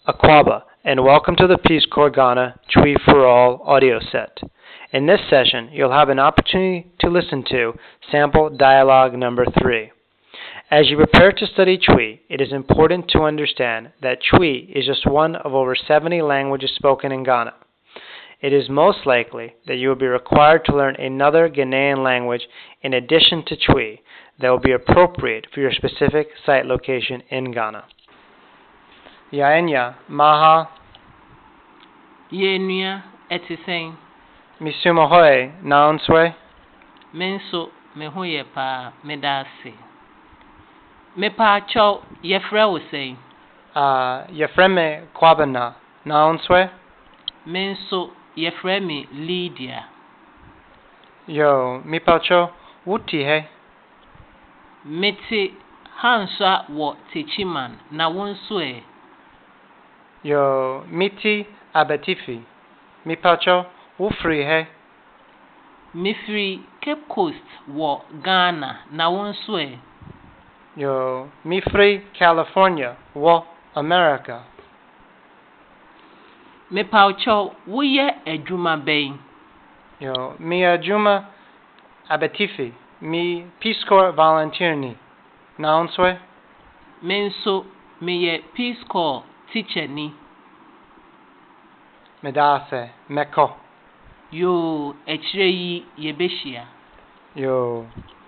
Akwaba, and welcome to the Peace Corps Ghana Twi for All audio set. In this session, you'll have an opportunity to listen to sample dialogue number 3. As you prepare to study Twi, it is important to understand that Twi is just one of over 70 languages spoken in Ghana. It is most likely that you will be required to learn another Ghanaian language in addition to Twi that will be appropriate for your specific site location in Ghana. Yaenya, Maha, Yenua etiseng. Misumahoe, Naunswe, Menso mehoye pa medase. Mepa cho yefra wosei. Yefreme Kwabena, Naunswe, Menso yefra me Lydia. Yo, Mipacho, Wuti he, Meti hanswa wo techiman na wonso e. Yo, Miti Abetifi, Mipacho, Wufri he, Mifri Cape Coast wo Ghana na wonso e. Yo, Mifri California, Wo, America, Mepa cho woye adwuma bɛn. Yo, Mia Juma Abetifi, Mi Peace Corps volunteer ni, Naunswe, Menso meye Peace Corps teacher ni. Medase, Meko, Yo echire yi yebeshia. Yo.